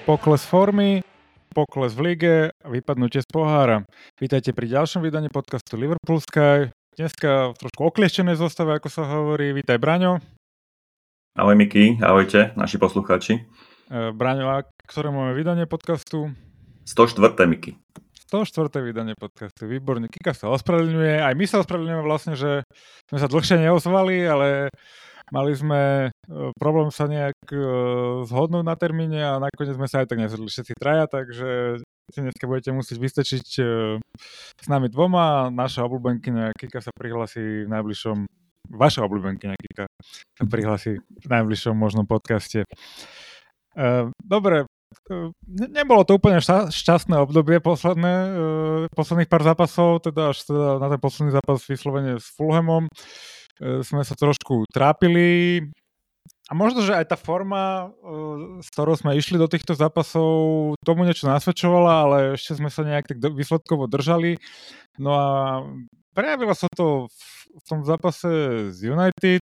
Pokles formy, pokles v lige a vypadnutie z pohára. Vítajte pri ďalšom vydaní podcastu Liverpool Sky. Dneska v trošku oklieštenej zostave, ako sa hovorí. Vítaj, Braňo. Ahoj Miky, ahojte, naši poslucháči. Braňo, a ktoré máme vydanie podcastu? 104. Miky. 104. vydanie podcastu, výborne. Kika sa ospravedlňuje, aj my sa ospravedlňujeme vlastne, že sme sa dlhšie neozvali, ale mali sme problém sa nejak zhodnúť na termíne a nakoniec sme sa aj tak nezhodli všetci traja, takže si dneska budete musieť vystačiť s nami dvoma. Naša obľúbenkyňa Kika sa prihlási v najbližšom, vaša obľúbenkyňa Kika sa prihlási v najbližšom možnom podcaste. Dobre, nebolo to úplne šťastné obdobie posledných pár zápasov, teda až teda na ten posledný zápas vyslovene s Fulhamom sme sa trošku trápili a možno, že aj tá forma, s ktorou sme išli do týchto zápasov, tomu niečo nasvedčovala, ale ešte sme sa nejak tak výsledkovo držali. No a prejavilo sa to v tom zápase z United,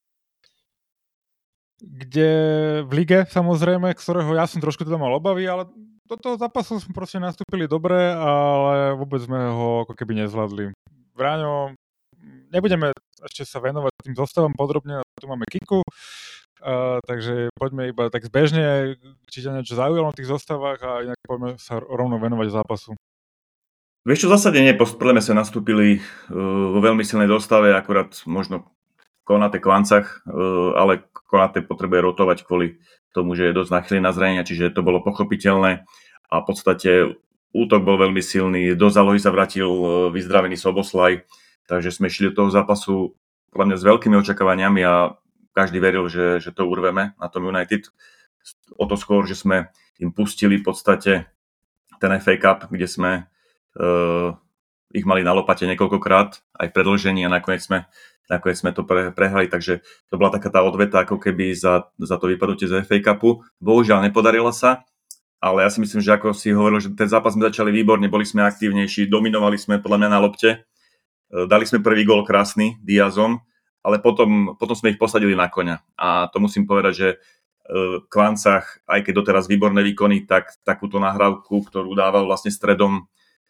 kde v lige samozrejme, ktorého ja som trošku teda mal obavy, ale do toho zápasu sme proste nastúpili dobre, ale vôbec sme ho ako keby nezvládli. Braňo, nebudeme ešte sa venovať tým zostavám podrobne, tu máme Kiku, takže poďme iba tak zbežne, či ťa niečo zaujalo na tých zostavách a inak poďme sa rovno venovať zápasu. Vieš čo, v zásade nie, podľa mňa sa nastúpili vo veľmi silnej zostave, akurát možno Konaté Kvancach, ale Konaté potrebuje rotovať kvôli tomu, že je dosť nachylený na zranenia, čiže to bolo pochopiteľné a v podstate útok bol veľmi silný, do zálohy sa vrátil vyzdravený Soboslaj, takže sme šli do toho zápasu podľa mňa s veľkými očakávaniami a každý veril, že to urveme na tom United. O to skôr, že sme im pustili v podstate ten FA Cup, kde sme ich mali na lopate niekoľkokrát, aj v predĺžení a nakoniec sme to prehrali, takže to bola taká tá odveta ako keby za to vypadnutie z FA Cupu. Bohužiaľ nepodarila sa, ale ja si myslím, že ako si hovoril, že ten zápas sme začali výborne, boli sme aktívnejší, dominovali sme podľa mňa na lopte, dali sme prvý gól krásny Diazom, ale potom sme ich posadili na koňa a to musím povedať, že Kvancach, aj keď doteraz výborné výkony, tak takúto nahrávku, ktorú dával vlastne stredom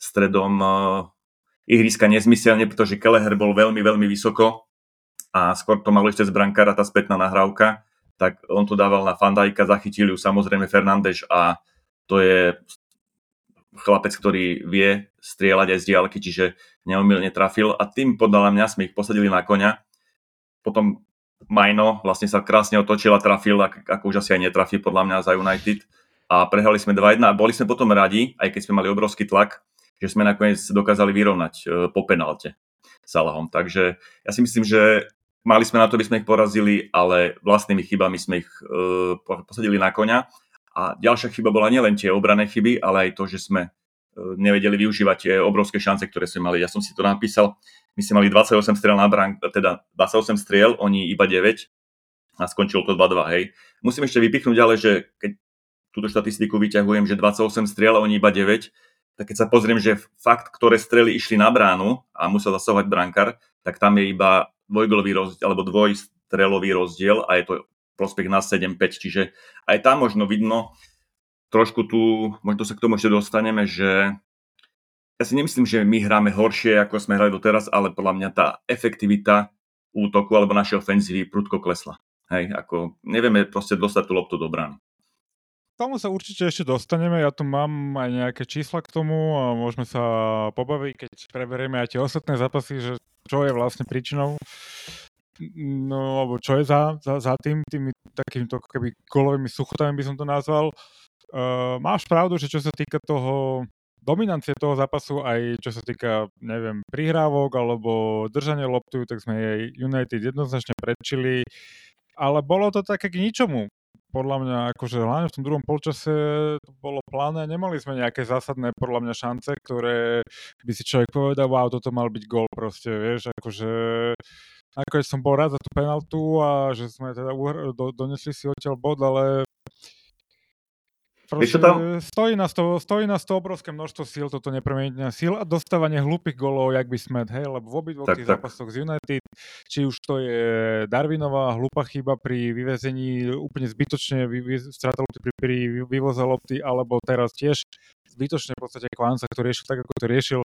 ihriska nezmyselne, pretože Kelleher bol veľmi, veľmi vysoko a skôr to malo ešte z brankára tá spätná nahrávka, tak on to dával na Van Dijka, zachytil ju samozrejme Fernández a to je chlapec, ktorý vie strieľať aj z diaľky, čiže neomylne trafil a tým podľa mňa sme ich posadili na koňa. Potom Majno vlastne sa krásne otočil a trafil, ako už asi aj netrafil podľa mňa za United a prehrali sme 2-1 a boli sme potom radi, aj keď sme mali obrovský tlak, že sme nakoniec dokázali vyrovnať po penálte Salahom. Takže ja si myslím, že mali sme na to, aby sme ich porazili, ale vlastnými chybami sme ich posadili na koňa. A ďalšia chyba bola nielen tie obranné chyby, ale aj to, že sme nevedeli využívať tie obrovské šance, ktoré sme mali. Ja som si to napísal. My sme mali 28 striel na teda 28 striel, oni iba 9 a skončilo to 2-2, hej. Musím ešte vypichnúť, ale že keď túto štatistiku vyťahujem, že 28 striel, oni iba 9, tak keď sa pozriem, že fakt, ktoré strely išli na bránu a musel zasahovať brankár, tak tam je iba dvojgolový rozdiel, alebo dvojstrelový rozdiel a je to prospech na 7-5, čiže aj tam možno vidno trošku tu, možno sa k tomu ešte dostaneme, že ja si nemyslím, že my hráme horšie, ako sme hrali doteraz, ale podľa mňa tá efektivita útoku alebo našej ofenzívy prudko klesla. Hej, ako nevieme proste dostať tú loptu do brány. K tomu sa určite ešte dostaneme, ja tu mám aj nejaké čísla k tomu a môžeme sa pobaviť, keď preberieme aj tie ostatné zápasy, že čo je vlastne príčinou, no alebo čo je za tými takýmito keby golovými suchotami by som to nazval. Máš pravdu, že čo sa týka toho dominancie toho zápasu, aj čo sa týka, neviem, prihrávok alebo držania loptu, tak sme jej United jednoznačne predčili, ale bolo to také k ničomu. Podľa mňa, akože hlavne v tom druhom polčase to bolo plané, nemali sme nejaké zásadné, podľa mňa, šance, ktoré by si človek povedal, wow, toto mal byť gól proste, vieš, akože nakoniec som bol rád za tú penaltu a že sme teda donesli si odtiaľ bod, ale Vieš čo Proste tam? stojí nás to obrovské množstvo síl, toto nepremeniteľné síl a dostávanie hlúpych golov, jak by Smet, hej, lebo v obidvoch tých Tak. zápasoch z United, či už to je Darwinová hlúpa chyba pri vyvezení, úplne zbytočne strátal pri vývoze lopty, alebo teraz tiež zbytočne v podstate Kwanza, ktorý riešil tak, ako to riešil.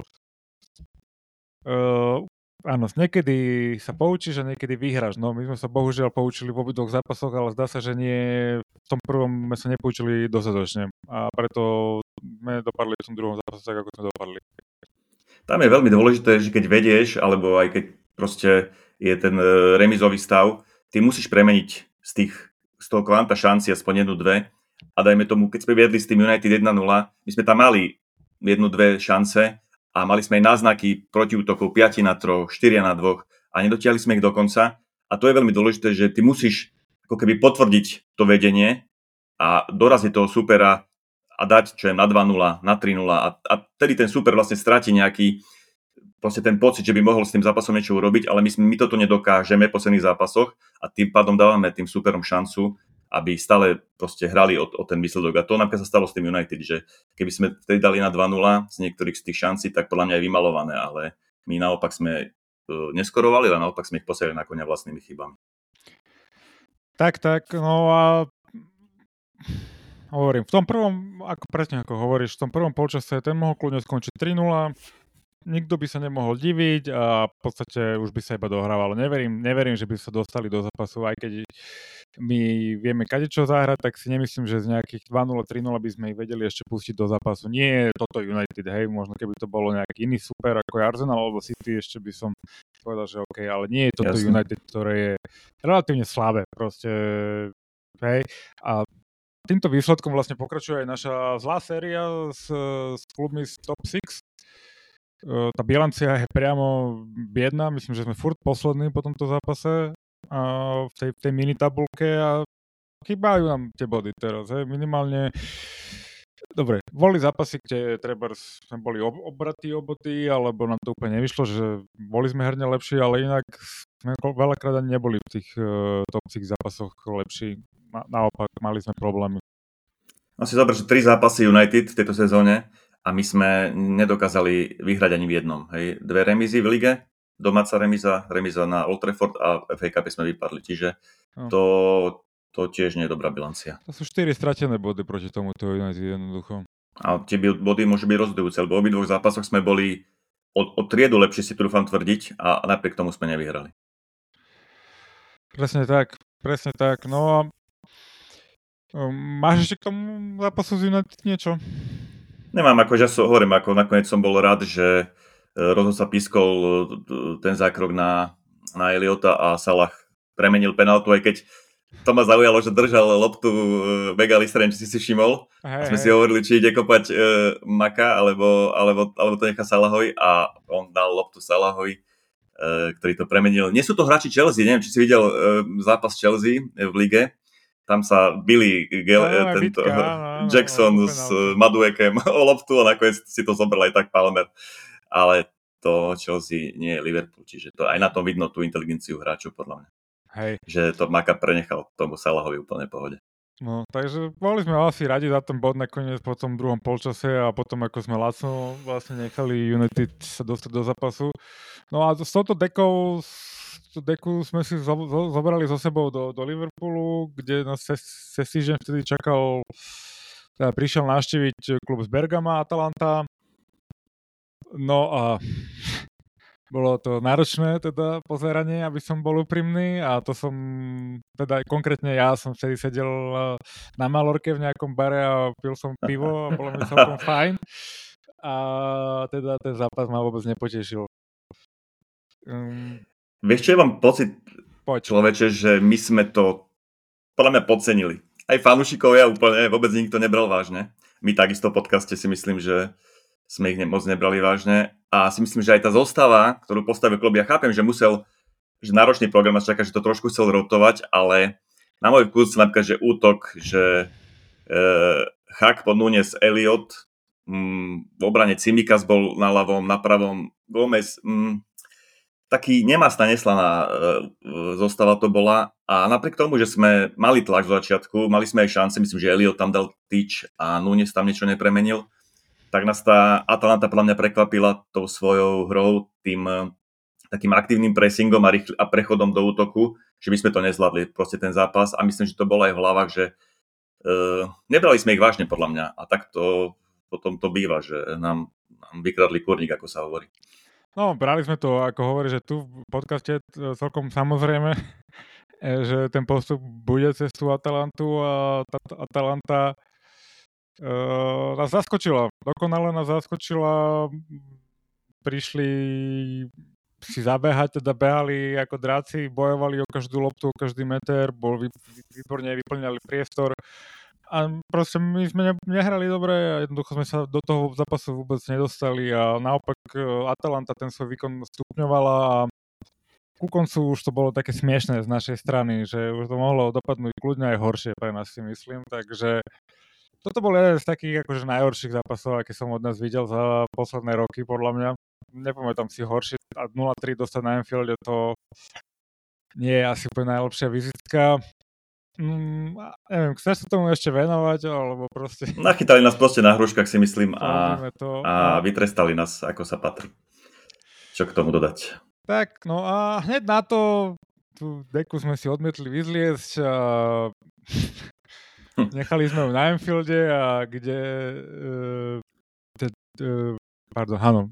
Áno, niekedy sa poučíš a niekedy vyhráš. No, my sme sa bohužiaľ poučili v obidvoch zápasoch, ale zdá sa, že nie, v tom prvom sme sa nepoučili dostatočne. A preto sme dopadli v tom druhom zápase tak, ako sme dopadli. Tam je veľmi dôležité, že keď vedieš, alebo aj keď proste je ten remizový stav, ty musíš premeniť z toho kvanta šanci aspoň 1-2. A dajme tomu, keď sme viedli s tým United 1-0, my sme tam mali 1-2 šance a mali sme aj náznaky protiútokov 5-3, 4-2 a nedotiahli sme ich do konca. A to je veľmi dôležité, že ty musíš ako keby potvrdiť to vedenie a doraziť toho supera a dať čo je na 2-0, na 3-0 a tedy ten super vlastne stráti nejaký proste ten pocit, že by mohol s tým zápasom niečo urobiť, ale my toto nedokážeme v posledných zápasoch a tým pádom dávame tým superom šancu, aby stále proste hrali o ten výsledok. A to napríklad sa stalo s tým United, že keby sme vtedy dali na 2-0 z niektorých z tých šancí, tak podľa mňa je vymalované, ale my naopak sme neskorovali, ale naopak sme ich posielali na koňa vlastnými chybami. Tak, no a hovorím, v tom prvom, presne ako hovoríš, v tom prvom polčase ten mohol kľudne skončiť 3-0, nikto by sa nemohol diviť a v podstate už by sa iba dohrávalo. Neverím, že by sa dostali do zápasu, aj keď my vieme kadečo zahrať, tak si nemyslím, že z nejakých 2-0, 3-0 by sme ich vedeli ešte pustiť do zápasu. Nie je toto United, hej, možno keby to bolo nejaký iný super ako je Arsenal alebo City, ešte by som povedal, že OK, ale nie je toto United, ktoré je relatívne slabé, proste, hej, a týmto výsledkom vlastne pokračuje aj naša zlá séria s klubmi z Top 6. Tá bilancia je priamo biedna, myslím, že sme furt poslední po tomto zápase v tej mini tabulke a chýbajú nám tie body teraz, hej, minimálne. Dobre, boli zápasy, kde treba sme boli obratí o boty, alebo nám to úplne nevyšlo, že boli sme herne lepší, ale inak sme veľakrát ani neboli v tých top 6 zápasoch lepší. Naopak, mali sme problémy. No si zober, že 3 zápasy United v tejto sezóne a my sme nedokázali vyhrať ani v jednom. Hej. 2 remízy v lige, domáca remíza na Old Trafford a FA Cup sme vypadli. Čiže to tiež nie je dobrá bilancia. To sú 4 stratené body proti tomuto jednoducho. A tie body môžu byť rozhodujúce, lebo v obidvoch zápasoch sme boli o triedu lepšie, si trúfam tvrdiť, a napriek tomu sme nevyhrali. Presne tak. No a máš ešte k tomu zápasu z United niečo? Nemám, hovorím, ako nakoniec som bol rád, že rozhodca pískol ten zákrok na Eliota a Salah premenil penáltu, aj keď to ma zaujalo, že držal loptu McAllister, či si všimol. A sme si hovorili, či ide kopať Maka, alebo to nechá Salahovi a on dal loptu Salahovi, ktorý to premenil. Nie sú to hráči Chelsea, neviem, či si videl zápas Chelsea v lige. Tam sa bili Jackson s Maduekem o loptu a nakoniec si to zobral aj tak Palmer. Ale to Chelsea nie je Liverpool, čiže to aj na tom vidno tú inteligenciu hráčov podľa mňa. Hej. Že to Maka prenechal tomu Salahovi úplne v pohode. No, takže boli sme asi radi za ten bod nakoniec po tom druhom polčase a potom ako sme lacno vlastne nechali United sa dostať do zápasu. No a s touto deku sme si zobrali so sebou do Liverpoolu, kde nás Sesížen vtedy čakal, teda prišiel navštíviť klub z Bergama, Atalanta. No a bolo to náročné teda pozeranie, aby som bol úprimný, a to som, teda konkrétne ja som vtedy sedel na Malorke v nejakom bare a pil som pivo a bolo mi celkom fajn. A teda ten zápas ma vôbec nepotešil. Vieš, čo ja mám pocit, človeče, že my sme to podľa mňa podcenili. Aj fanúšikovia úplne, vôbec nikto nebral vážne. My takisto v podcaste si myslím, že sme ich moc nebrali vážne. A si myslím, že aj tá zostava, ktorú postavil klub, ja chápem, že že náročný program nás čaká, že to trošku chcel rotovať, ale na môj vkus napríklad, že útok, že Chak pod Núñez, Elliot, v obrane Tsimikas bol na ľavom, na pravom, Gomez, taký nemastná, neslaná zostava to bola a napriek tomu, že sme mali tlak z začiatku, mali sme aj šance, myslím, že Elliot tam dal tyč a Núñez tam niečo nepremenil, tak nás tá Atalanta podľa mňa prekvapila tou svojou hrou, tým takým aktívnym pressingom a prechodom do útoku, že by sme to nezvládli proste ten zápas a myslím, že to bolo aj v hlavách, že nebrali sme ich vážne podľa mňa a tak to potom to býva, že nám vykradli kurník, ako sa hovorí. No, brali sme to, ako hovorí, že tu v podcaste celkom samozrejme, že ten postup bude cez tú Atalantu a tá Atalanta nás zaskočila. Dokonale nás zaskočila. Prišli si zabehať, teda behali ako dráci, bojovali o každú loptu, o každý meter, výborne vyplňali priestor. A proste my sme nehrali dobre a jednoducho sme sa do toho zápasu vôbec nedostali a naopak Atalanta ten svoj výkon stupňovala a ku koncu už to bolo také smiešné z našej strany, že už to mohlo dopadnúť kľudne aj horšie pre nás, si myslím, takže toto bol jeden z takých akože najhorších zápasov, aké som od nás videl za posledné roky, podľa mňa. Nepamätám si horšie a 0-3 dostať na Anfielde, to nie je asi úplne najlepšia vizitka. Neviem, chceš sa tomu ešte venovať, alebo proste... Nachytali nás proste na hruškách, si myslím, a vytrestali nás, ako sa patrí. Čo k tomu dodať? Tak, no a hneď na to tú deku sme si odmietli vyzliecť a nechali sme ju na Anfielde a kde... áno.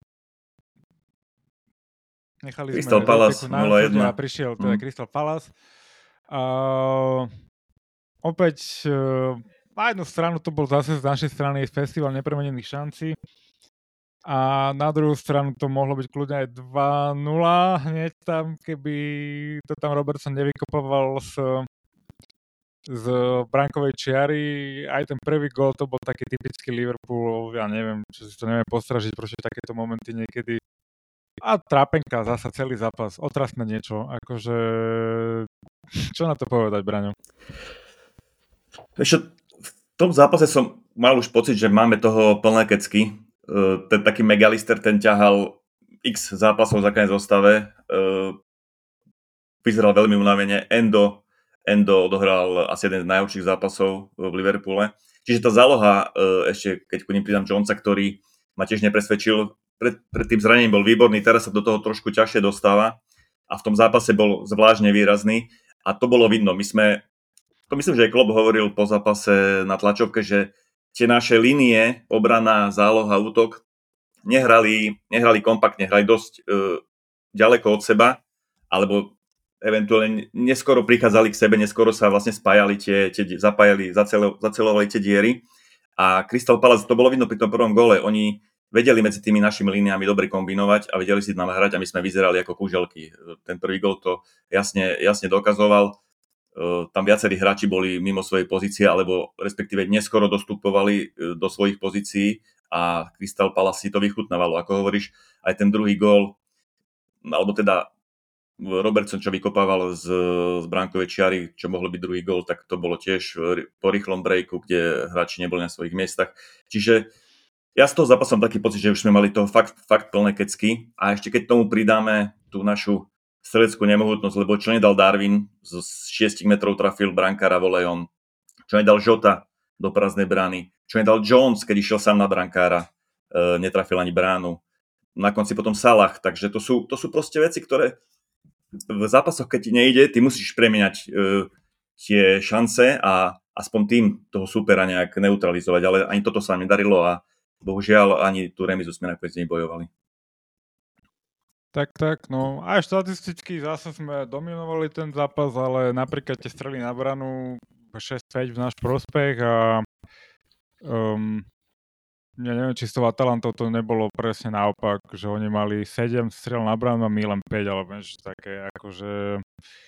Nechali Crystal sme Palace na Anfielde 0-1 a prišiel teda Crystal Palace. Opäť na jednu stranu to bol zase z našej strany festival nepremenených šancí a na druhú stranu to mohlo byť kľudne aj 2-0 hneď tam, keby to tam Robertson nevykopoval z brankovej čiary. Aj ten prvý gól to bol taký typický Liverpool, ja neviem, čo si to neviem postražiť, proste takéto momenty niekedy. A trápenka zasa celý zápas, otrasné niečo, akože čo na to povedať, Braňo? Ešte v tom zápase som mal už pocit, že máme toho plné kecky. Ten taký McAllister, ten ťahal x zápasov za koniec zostave. Vyzeral veľmi unavene. Endo odohral asi jeden z najhorších zápasov v Liverpoole. Čiže tá záloha, ešte keď ku ním pridám Jonesa, ktorý ma tiež nepresvedčil, pred tým zranením bol výborný, teraz sa do toho trošku ťažšie dostáva a v tom zápase bol zvláštne výrazný a to bolo vidno. Myslím, že aj Klopp hovoril po zápase na tlačovke, že tie naše línie, obrana, záloha, útok nehrali kompaktne, hrali dosť ďaleko od seba, alebo eventuálne neskoro prichádzali k sebe, neskoro sa vlastne spájali zapájali, zacelovali tie diery a Crystal Palace, to bolo vidno pri tom prvom gole, oni vedeli medzi tými našimi líniami dobre kombinovať a vedeli si nám hrať a my sme vyzerali ako kúželky. Ten prvý gól to jasne dokazoval. Tam viacerí hráči boli mimo svojej pozície, alebo respektíve neskoro dostupovali do svojich pozícií a Crystal Palace si to vychutnávalo. Ako hovoríš, aj ten druhý gól, alebo teda Robertson, čo vykopával z bránkovej čiary, čo mohlo byť druhý gól, tak to bolo tiež po rýchlom breaku, kde hráči neboli na svojich miestach. Čiže ja z toho zápasu mám taký pocit, že už sme mali toho fakt plné kecky a ešte keď tomu pridáme tú našu streleckú nemohutnosť, lebo čo nedal Darwin, z 6 metrov trafil brankára volejom, čo nedal Jota do prázdnej brány, čo nedal Jones, keď išiel sám na brankára, netrafil ani bránu. Na konci potom Salah, takže to sú proste veci, ktoré v zápasoch, keď ti nejde, ty musíš premieňať tie šance a aspoň tým toho supera nejak neutralizovať, ale ani toto sa nám nedarilo a bohužiaľ ani tú remizu sme nakoniec nebojovali. Tak, no aj štatisticky zase sme dominovali ten zápas, ale napríklad tie strely na branu 6-5 v náš prospech a ja neviem, či s tou Atalantou to nebolo presne naopak, že oni mali 7 strel na bránu a my len 5, alebo niečo také, akože...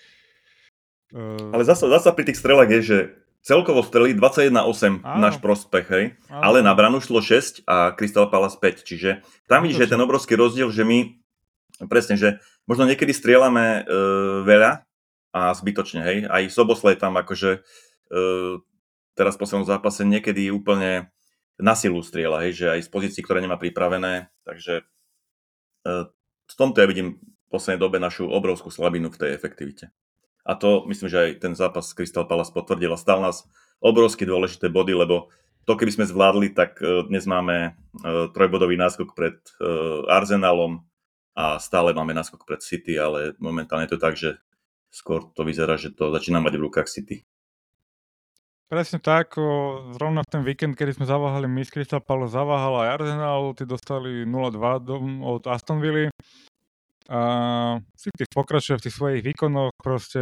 Ale zasa pri tých strelách je, že celkovo strelí 21-8 náš prospech, hej? Ale na bránu šlo 6 a Crystal Palace 5, čiže tam vidíš, že ten obrovský rozdiel, že my, presne, že možno niekedy strieľame veľa a zbytočne, hej? Aj Soboslaj tam akože teraz v poslednom zápase niekedy úplne na silu strieľa, hej? Že aj z pozícií, ktoré nemá pripravené, takže v tomto ja vidím v poslednej dobe našu obrovskú slabinu v tej efektivite. A to myslím, že aj ten zápas Crystal Palace potvrdil a stal nás obrovsky dôležité body, lebo to keby sme zvládli, tak dnes máme trojbodový náskok pred Arsenalom a stále máme náskok pred City, ale momentálne je to tak, že skôr to vyzerá, že to začína mať v rukách City. Presne tak, zrovna v ten víkend, kedy sme zaváhali my z Crystal Palace, zaváhal aj Arsenal, tí dostali 0-2 od Aston Villa. A City pokračuje v tých svojich výkonoch, proste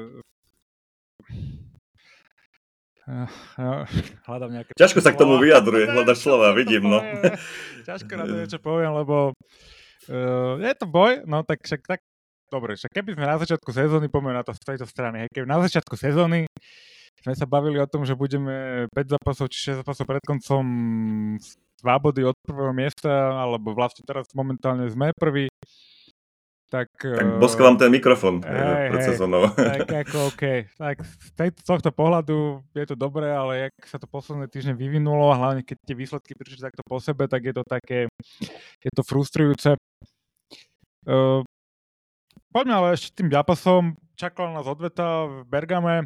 hľadám nejaké... Ťažko sa k tomu vyjadruje, hľadaš slova, vidím, no. Ťažko na to niečo poviem, lebo je to boj, no tak však tak, dobre, však keby sme na začiatku sezóny, poďme na to z tejto strany, keby na začiatku sezóny sme sa bavili o tom, že budeme 5 zápasov či 6 zápasov pred koncom 2 body od prvého miesta, alebo vlastne teraz momentálne sme prví, tak boskal vám ten mikrofón pred sezónou. Tak ako OK. Tak z tohto pohľadu je to dobré, ale jak sa to posledné týždne vyvinulo, a hlavne keď tie výsledky prišli takto po sebe, tak je to také, je to frustrujúce. Poďme ale ešte tým zápasom. Čakala nás odveta v Bergame.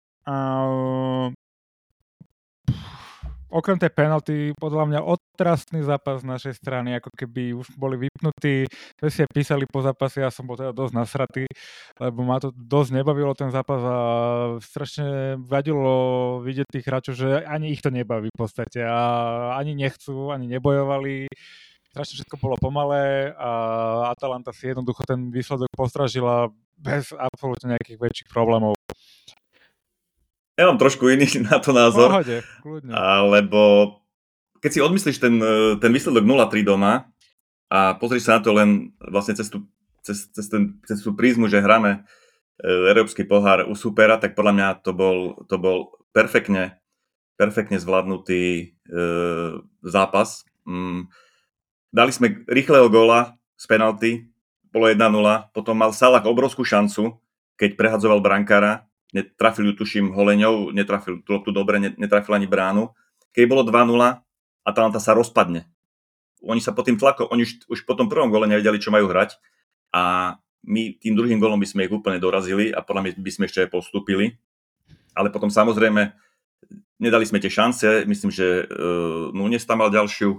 Okrem tej penalty, podľa mňa otrasný zápas z našej strany, ako keby už boli vypnutí. Sme si písali po zápase, ja som bol teda dosť nasratý, lebo ma to dosť nebavilo ten zápas a strašne vadilo vidieť tých hráčov, že ani ich to nebaví v podstate a ani nechcú, ani nebojovali. Strašne všetko bolo pomalé a Atalanta si jednoducho ten výsledok postražila bez absolútne nejakých väčších problémov. Ja mám trošku iný na to názor. Pohode, kľudne. Lebo keď si odmyslíš ten výsledok 0-3 doma a pozrieš sa na to len vlastne cez tú prízmu, že hráme Európsky pohár u supera, tak podľa mňa to bol perfektne zvládnutý zápas. Dali sme rýchleho góla z penalty, bolo 1-0, potom mal Salah obrovskú šancu, keď prehadzoval brankára, netrafil ju, tuším, holeňou, netrafil tú loptu dobre, netrafil ani bránu. Keď bolo 2-0, Atalanta sa rozpadne. Oni sa pod tým tlakom, oni už po tom prvom gole nevedeli, čo majú hrať a my tým druhým golom by sme ich úplne dorazili a podľa mňa by sme ešte aj postúpili. Ale potom samozrejme nedali sme tie šance, myslím, že Núñez tam mal ďalšiu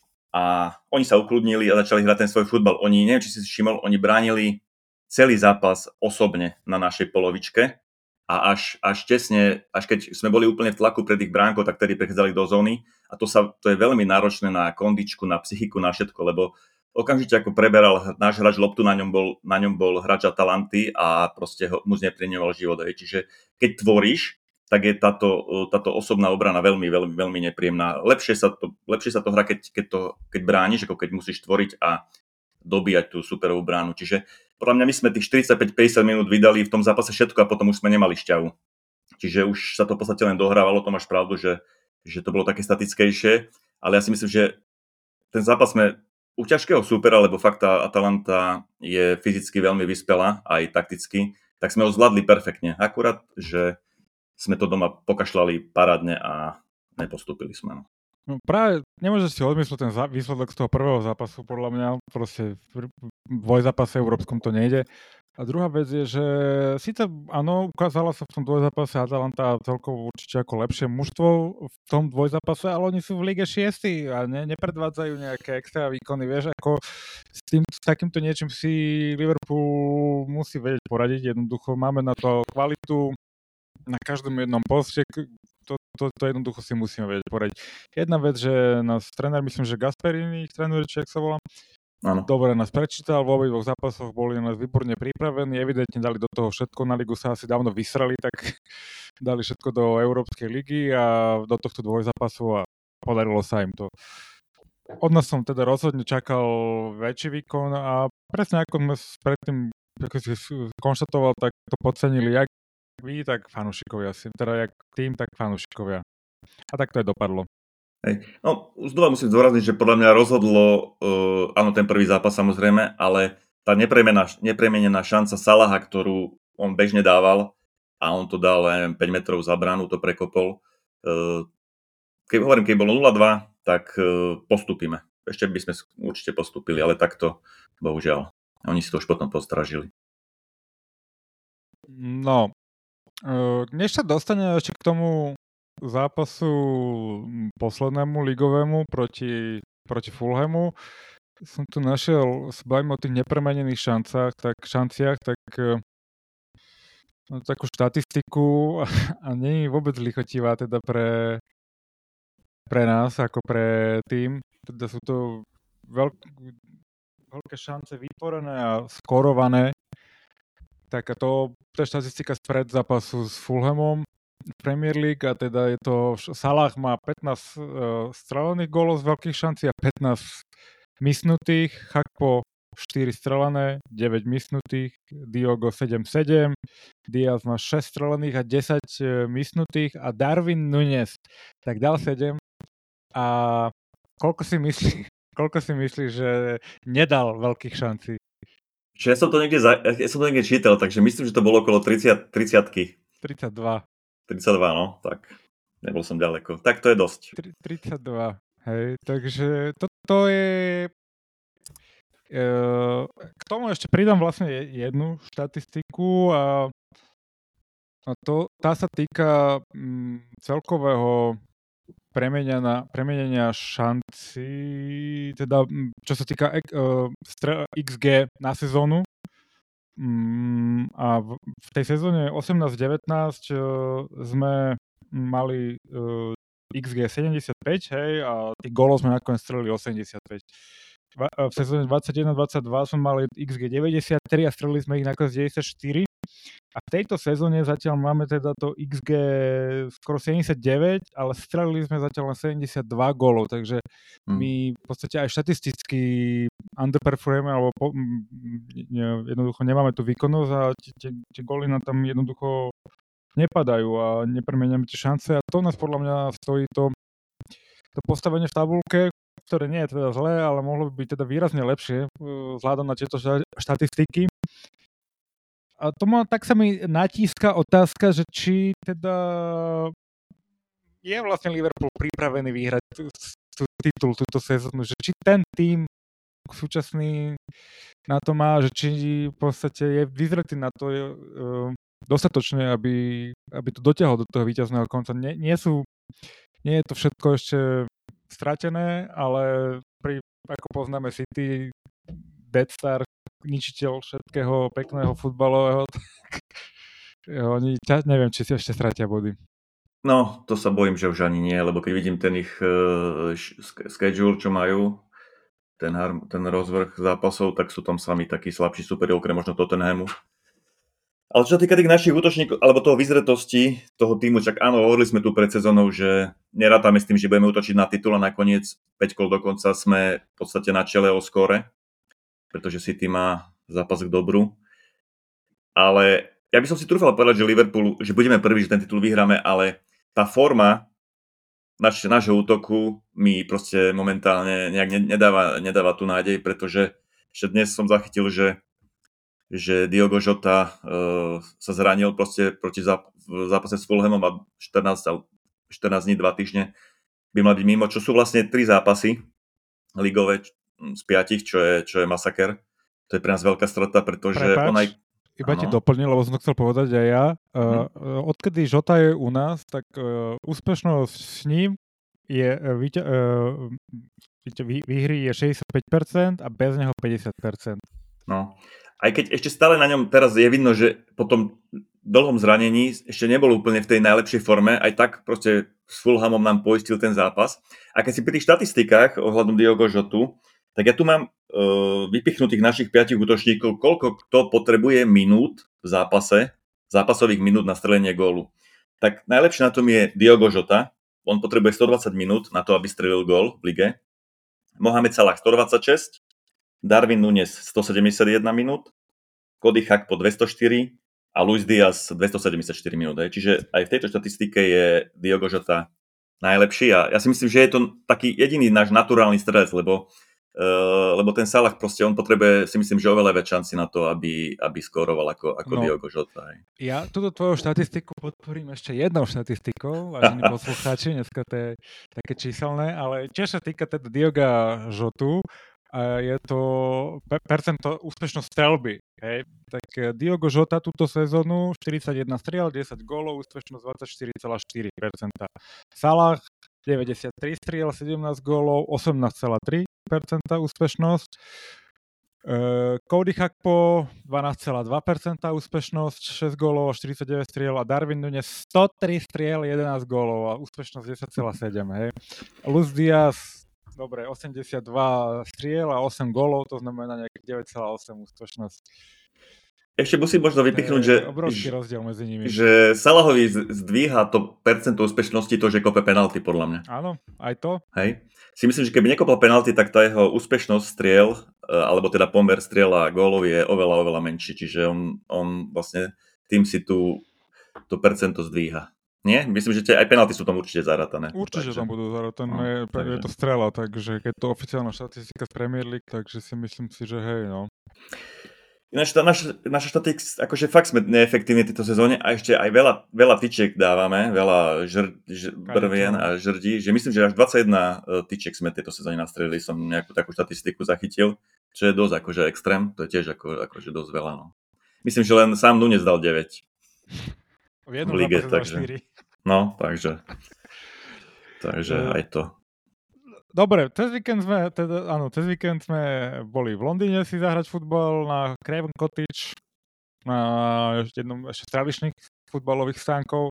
a oni sa ukludnili a začali hrať ten svoj futbal. Oni, neviem, či si všimol, oni bránili celý zápas osobne na našej polovičke. A až tesne, až keď sme boli úplne v tlaku pred ich bránkou, tak tedy prechádzali do zóny. A to je veľmi náročné na kondičku, na psychiku, na všetko, lebo okamžite ako preberal náš hráč loptu, na ňom bol hráč Atalanty a proste mu znepríjemňoval život. Čiže keď tvoríš, tak je táto osobná obrana veľmi, veľmi, veľmi nepríjemná. Lepšie sa to hrá, keď brániš, ako keď musíš tvoriť a dobíjať tú superovú bránu. Čiže podľa mňa my sme tých 45-50 minút vydali v tom zápase všetko a potom už sme nemali šťavu. Čiže už sa to v podstate len dohrávalo, to máš pravdu, že to bolo také statickejšie, ale ja si myslím, že ten zápas sme u ťažkého supera, lebo fakt tá Atalanta je fyzicky veľmi vyspelá, aj takticky, tak sme ho zvládli perfektne. Akurát, že sme to doma pokašľali parádne a nepostúpili sme. No práve nemôžeš si odmyslieť ten výsledok z toho prvého zápasu, podľa mňa proste v dvojzápase európskom to nejde. A druhá vec je, že síce áno, ukázala sa v tom dvojzápase Atalanta celkovo určite ako lepšie mužstvo v tom dvojzápase, ale oni sú v lige 6. a nepredvádzajú nejaké extra výkony, vieš, ako s takýmto niečím si Liverpool musí vedieť poradiť, jednoducho máme na to kvalitu na každom jednom poste, to jednoducho si musíme vedieť poradiť. Jedna vec, že nás tréner, myslím, že Gasperini, tréner, či ak sa volá, dobre nás prečítal, v obidvoch zápasoch boli na nás výborne pripravení, evidentne dali do toho všetko, na ligu sa asi dávno vysrali, tak dali všetko do Európskej ligy a do tohto dvojzápasu a podarilo sa im to. Od nás som teda rozhodne čakal väčší výkon a presne ako sme predtým, ako si konštatoval, tak to podcenili jak vy, tak fanúšikovia si, teda jak tým, tak fanúšikovia. A tak to aj dopadlo. Hej. No, znova musím zdôrazniť, že podľa mňa rozhodlo, áno, ten prvý zápas samozrejme, ale tá nepremenená šanca Salaha, ktorú on bežne dával a on to dal, neviem, 5 metrov za bránu, to prekopol. Keď bolo 0-2, tak postúpime. Ešte by sme určite postúpili, ale takto, bohužiaľ. Oni si to už potom postražili. No, než sa dostane ešte k tomu zápasu poslednému ligovému proti Fulhamu, som tu našiel, sa bavím o tých nepremenených šanciach, tak takú štatistiku a nie je vôbec lichotivá teda pre nás, ako pre tým. Teda sú to veľké šance vytvorené a skorované. Tak a to je štatistika z predzápasu s Fulhamom v Premier League a teda je to, Salah má 15 strelených gólov z veľkých šancí a 15 misnutých, Chakpo 4 strelené, 9 misnutých, Diogo 7-7, Diaz má 6 strelených a 10 misnutých a Darwin Núñez tak dal 7 a koľko si myslíš, že nedal veľkých šancí? Ja som to niekde čítal, takže myslím, že to bolo okolo 30. 32. 32, no, tak nebol som ďaleko. Tak to je dosť. 32, hej, takže toto je... K tomu ešte pridám vlastne jednu štatistiku a tá sa týka celkového premenenia šanci, teda čo sa týka XG na sezónu. A v tej sezóne 18-19 sme mali XG 75, hej, a tých gólov sme nakoniec strelili 85. V sezóne 21-22 sme mali XG 93 a strelili sme ich nakoniec 94. A v tejto sezóne zatiaľ máme teda to XG skoro 79, ale strelili sme zatiaľ len 72 gólov, takže my v podstate aj štatisticky underperformujeme, alebo jednoducho nemáme tú výkonnosť a tie góly nám tam jednoducho nepadajú a nepremeniame tie šance a to nás podľa mňa stojí to postavenie v tabuľke, ktoré nie je teda zlé, ale mohlo by byť teda výrazne lepšie vzhľadom na tieto štatistiky. A tak sa mi natíska otázka, že či teda je vlastne Liverpool pripravený vyhrať titul túto sezónu, že či ten tým súčasný na to má, že či v podstate je vyzretý na to dostatočne, aby to dotiahol do toho víťazného konca. Nie je to všetko ešte stratené, ale ako poznáme City, Dead Star, ničiteľ všetkého pekného futbalového, tak oni, neviem, či si ešte stratia body. No, to sa bojím, že už ani nie, lebo keď vidím ten ich schedule, čo majú, ten rozvrh zápasov, tak sú tam sami takí slabší superi, okrem možno Tottenhamu. Ale čo sa týka tých našich útočníkov, alebo toho vyzretosti toho týmu, čak áno, hovorili sme tu pred sezónou, že nerátame s tým, že budeme útočiť na titul a nakoniec 5 kôl dokonca sme v podstate na čele o skóre, pretože City má zápas k dobru. Ale ja by som si trúfal povedať, že Liverpool, že budeme prví, že ten titul vyhráme, ale tá forma nášho útoku mi proste momentálne nejak nedáva tú nádej, pretože ešte dnes som zachytil, že Diogo Jota sa zranil proste v zápase s Fulhamom a 14 dní, 2 týždne by mal byť mimo, čo sú vlastne 3 zápasy ligové z 5, čo je masaker. To je pre nás veľká strata, pretože iba ti doplnil, lebo som to chcel povedať aj ja. Odkedy Jota je u nás, tak úspešnosť s ním je výhry je 65% a bez neho 50%. No. Aj keď ešte stále na ňom teraz je vidno, že po tom dlhom zranení ešte nebol úplne v tej najlepšej forme, aj tak proste s Fulhamom nám poistil ten zápas. A keď si pri tých štatistikách ohľadom Diogo Jotu, tak ja tu mám vypichnutých našich 5 útočníkov, koľko kto potrebuje minút v zápase, zápasových minút na strelenie gólu. Tak najlepšie na tom je Diogo Jota, on potrebuje 120 minút na to, aby strelil gól v lige. Mohamed Salah 126, Darwin Núñez 171 minút, Cody Gakpo 204 a Luis Diaz 274 minút. Čiže aj v tejto štatistike je Diogo Jota najlepší a ja si myslím, že je to taký jediný náš naturálny strelec, lebo ten Salah proste, on potrebuje, si myslím, že oveľa viac šanci na to, aby skóroval ako Diogo Jota. Ja túto tvoju štatistiku podporím ešte jednou štatistikou, vážení poslucháči, dneska to je také číselné, ale tiež sa týka teda Dioga Jotu. je to percento úspešnosť strelby. Hej. Tak Diogo Jota túto sezónu 41 striel, 10 gólov, úspešnosť 24,4%. Salah 93 striel, 17 gólov, 18,3% úspešnosť. Cody Gakpo 12,2% úspešnosť, 6 gólov a 49 striel a Darwin Núñez 103 striel, 11 gólov a úspešnosť 10,7. Hej. Luis Diaz, dobre, 82 striel a 8 gólov, to znamená nejakých 9,8 úspešnosť. Ešte musím možno vypichnúť, že obrovský rozdiel medzi nimi. Že Salahovi zdvíha to percento úspešnosti to, že kope penalty, podľa mňa. Áno, aj to. Hej. Si myslím, že keby nekopal penalty, tak tá jeho úspešnosť striel, alebo teda pomer striel a gólov je oveľa, oveľa menší. Čiže on vlastne tým si to percento zdvíha. Nie? Myslím, že aj penalty sú tam určite zarátané. Určite tam budú zarátané. Je to strela, takže keď to oficiálna štatistika z Premier League, takže si myslím si, že hej, no. Ináč naša štatistika, akože fakt sme neefektívni v tejto sezóne a ešte aj veľa tyčiek dávame, veľa brvien a žrdí, že myslím, že až 21 tyčiek sme tejto sezóne nastrelili, som nejakú takú štatistiku zachytil, čo je dosť akože extrém, to je tiež akože dosť veľa, no. Myslím, že len sám Núñez dal 9 v jednom lige, takže 4. No, takže aj to. Dobre, cez víkend sme boli v Londýne si zahrať futbal na Craven Cottage, na jednom ešte z tradičných futbalových stánkov.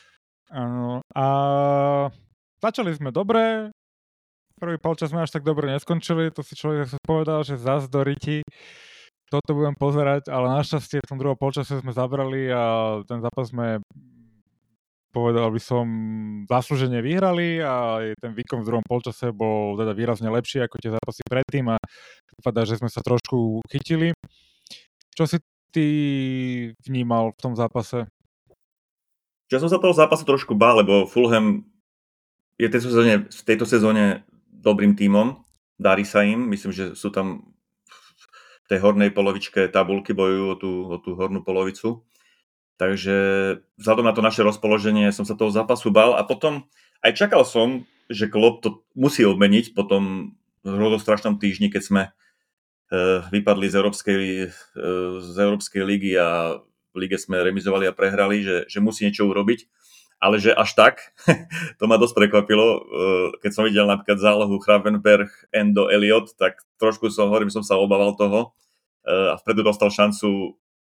A začali sme dobre, prvý polčas sme až tak dobre neskončili, to si človek povedal, že zas do riti toto budem pozerať, ale našťastie v tom druhom polčase sme zabrali a ten zápas sme, povedal by som, zaslúžene vyhrali a ten výkon v druhom polčase bol teda výrazne lepší ako tie zápasy predtým a vypadá, že sme sa trošku chytili. Čo si ty vnímal v tom zápase? Ja som sa toho zápasu trošku bál, lebo Fulham je v tejto sezóne dobrým tímom, darí sa im, myslím, že sú tam v tej hornej polovičke tabulky, bojujú o tú hornú polovicu. Takže vzhľadom na to naše rozpoloženie som sa toho zápasu bál a potom aj čakal som, že Klopp to musí obmeniť po tom hrozostrašnom týždni, keď sme vypadli z Európskej ligy a v lige sme remizovali a prehrali, že musí niečo urobiť. Ale že až tak, to ma dosť prekvapilo. Keď som videl napríklad zálohu Gravenberch, Endo, Elliot, tak trošku som sa obával toho. A vpredu dostal šancu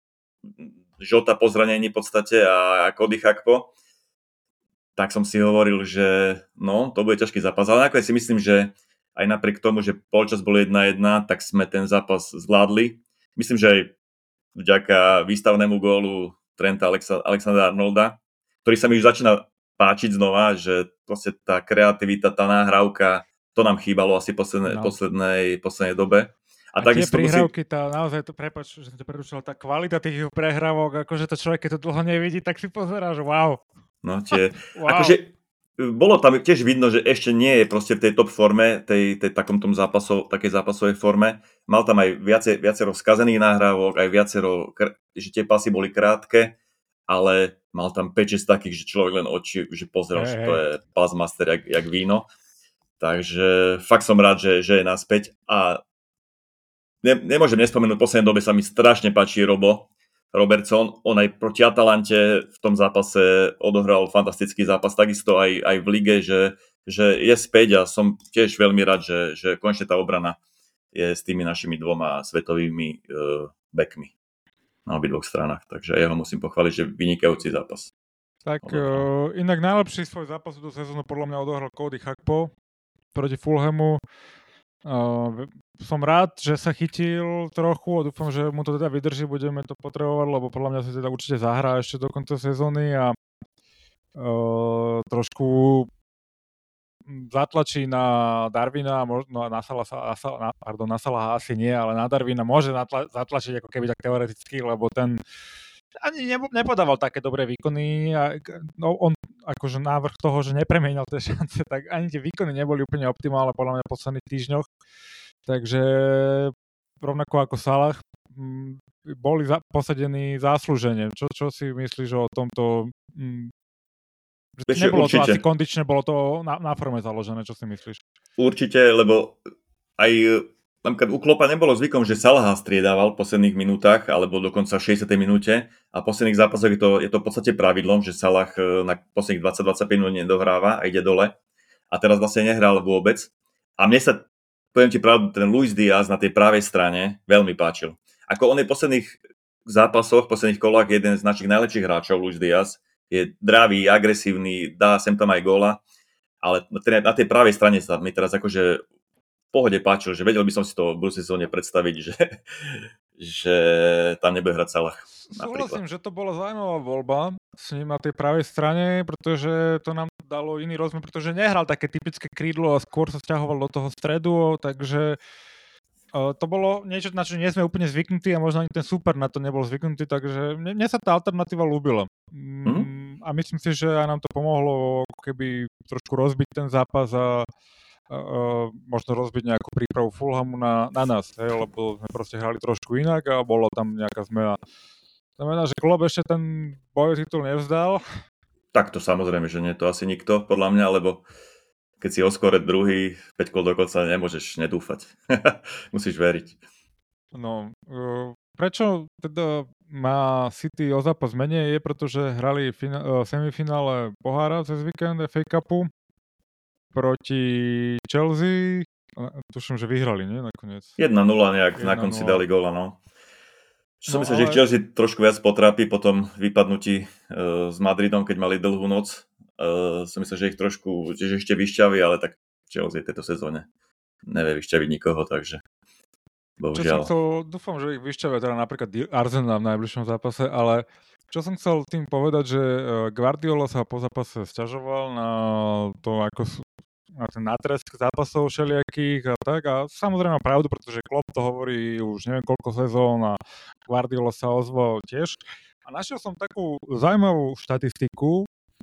Jota po zranení v podstate a Cody Gakpo, tak som si hovoril, že no, to bude ťažký zápas. Ale nakoniec si myslím, že aj napriek tomu, že polčas bol 1-1, tak sme ten zápas zvládli. Myslím, že aj vďaka výstavnému gólu Trenta Alexandra-Arnolda, ktorý sa mi už začína páčiť znova, že proste tá kreativita, tá náhrávka, to nám chýbalo asi v poslednej dobe. A tie prihrávky, naozaj to, prepáč, že som to prerušil, tá kvalita tých prehrávok, akože to človek, keď to dlho nevidí, tak si pozerá, že wow. No wow. Akože bolo tam tiež vidno, že ešte nie je proste v tej top forme, takej zápasovej forme. Mal tam aj viacero skazených nahrávok, aj viacero, že tie pasy boli krátke, ale mal tam 5-6 takých, že človek len oči, že pozeral, že to je passmaster jak víno. Takže fakt som rád, že je naspäť a nemôžem nespomenúť, v poslednej dobe sa mi strašne páči Robertson. On aj proti Atalante v tom zápase odohral fantastický zápas, takisto aj v lige, že je späť a som tiež veľmi rád, že konečne tá obrana je s tými našimi dvoma svetovými backmi na obidvoch stranách. Takže ja ho musím pochváliť, že vynikajúci zápas. Tak inak najlepší svoj zápas do sezónu podľa mňa odohral Cody Gakpo proti Fulhamu. Som rád, že sa chytil trochu a dúfam, že mu to teda vydrží, budeme to potrebovať, lebo podľa mňa sa teda určite zahrá ešte do konca sezóny a trošku zatlačí na Darwina, no na Salaha asi nie, ale na Darwina môže zatlačiť ako keby tak teoreticky, lebo ten ani nepodával také dobré výkony a on akože návrh toho, že nepremienal tie šance, tak ani tie výkony neboli úplne optimálne podľa mňa v posledných týždňoch. Takže rovnako ako Salah boli posadení záslužene. Čo si myslíš o tomto? Nebolo určite. To asi kondične, bolo to na forme založené, čo si myslíš? Určite, lebo aj napríklad u Kloppa nebolo zvykom, že Salaha striedával v posledných minútach, alebo dokonca v 60. minúte a v posledných zápasoch je to v podstate pravidlom, že Salah na posledných 20-25 minút nedohráva a ide dole. A teraz vlastne nehral vôbec. A mne sa, poviem ti pravdu, ten Luis Diaz na tej pravej strane veľmi páčil. Ako on je v posledných zápasoch, v posledných kolách jeden z našich najlepších hráčov, Luis Diaz. Je dravý, agresívny, dá sem tam aj góla. Ale na tej pravej strane sa mi teraz akože pohode páčil, že vedel by som si to v budúcej sezóne predstaviť, že tam nebude hrať Salah. Súhlasím, že to bola zaujímavá voľba s ním na tej pravej strane, pretože to nám dalo iný rozmer, pretože nehral také typické krídlo a skôr sa sťahoval do toho stredu, takže to bolo niečo, na čo nie sme úplne zvyknutí a možno ani ten super na to nebol zvyknutý, takže mne sa tá alternatíva ľúbila. A myslím si, že aj nám to pomohlo keby trošku rozbiť ten zápas a možno rozbiť nejakú prípravu Fulhamu na nás, lebo sme proste hrali trošku inak a bola tam nejaká zmena. Znamená, že Klopp ešte ten bojový titul nevzdal. Tak to samozrejme, že nie, to asi nikto, podľa mňa, lebo keď si oskore druhý, 5 kôl do konca nemôžeš nedúfať. Musíš veriť. No, prečo teda má City o zápas menej je, pretože hrali semifinále pohára cez víkend FA Cupu proti Chelsea. Tuším, že vyhrali, nie? Nakoniec. 1-0 nejak, 1-0. Na konci dali góla, no. Čo som myslel, že Chelsea trošku viac potrápi po tom vypadnutí s Madridom, keď mali dlhú noc. Som myslel, že ich trošku že ešte vyšťaví, ale tak Chelsea v tejto sezóne nevie vyšťaviť nikoho, takže bohužiaľ. Dúfam, že ich vyšťavia teda napríklad Arsenal v najbližšom zápase, ale čo som chcel tým povedať, že Guardiola sa po zápase sťažoval na to, ako sú na ten natresk zápasov všelijakých a tak. A samozrejme má pravdu, pretože Klopp to hovorí už neviem koľko sezón a Guardiola sa ozval tiež. A našiel som takú zaujímavú štatistiku,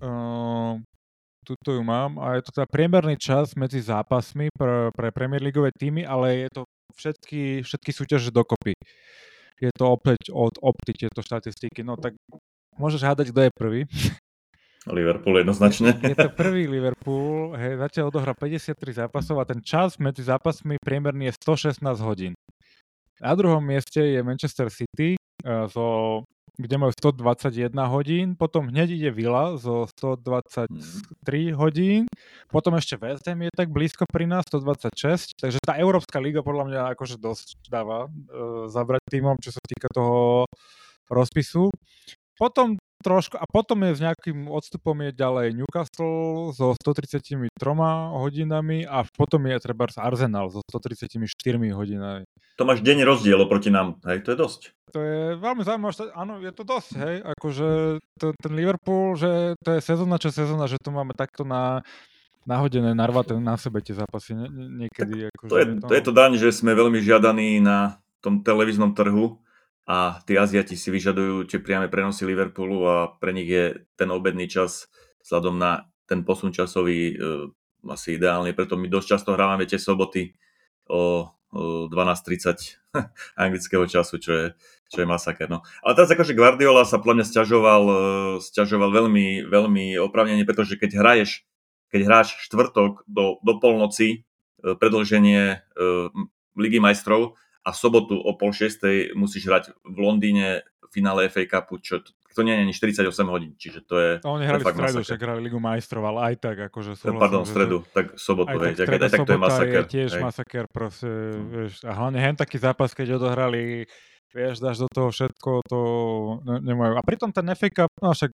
tuto ju mám, a je to teda priemerný čas medzi zápasmi pre Premier Leagueové týmy, ale je to všetky súťaže dokopy. Je to opäť od Opty tieto štatistiky. No tak môžeš hádať, kto je prvý. Liverpool jednoznačne. Je to prvý Liverpool, zatiaľ odohrá 53 zápasov a ten čas medzi zápasmi priemerný je 116 hodín. Na druhom mieste je Manchester City, kde majú 121 hodín, potom hneď ide Villa zo 123 hodín, potom ešte West Ham je tak blízko pri nás, 126, takže tá Európska liga podľa mňa akože dosť dáva zabrať týmom, čo sa týka toho rozpisu. Potom je s nejakým odstupom je ďalej Newcastle so 133 hodinami a potom je treba Arsenal so 134 hodinami. To máš deň rozdiel oproti nám, hej, to je dosť. To je veľmi zaujímavé, áno, je to dosť, hej, akože ten Liverpool, že to je sezóna, že to máme takto nahodené, narvaté na sebe tie zápasy niekedy. Akože to je to daň, že sme veľmi žiadaní na tom televíznom trhu. A tí Aziati si vyžadujú tie priame prenosy Liverpoolu a pre nich je ten obedný čas vzhľadom na ten posun časový asi ideálny. Preto my dosť často hrávame tie soboty o 12:30 anglického času, čo je masaker. No. Ale teraz akože Guardiola sa podľa mňa sťažoval veľmi, veľmi oprávnene, pretože keď hráš štvrtok do polnoci predĺženie Ligy majstrov, a v sobotu o 5:30 musíš hrať v Londýne finále FA Cupu, čo to nie je ani 48 hodín, čiže to je... Oni hrali v stredu, však hrali Ligu majstrov, ale aj tak akože súhlasím. Pardon, v stredu, tak sobotu, aj tak to je masaker. Je tiež masaker, proste, vieš, a hlavne hen taký zápas, keď odohrali, vieš, dáš do toho všetko, to nemajú. A pritom ten FA Cup, no však,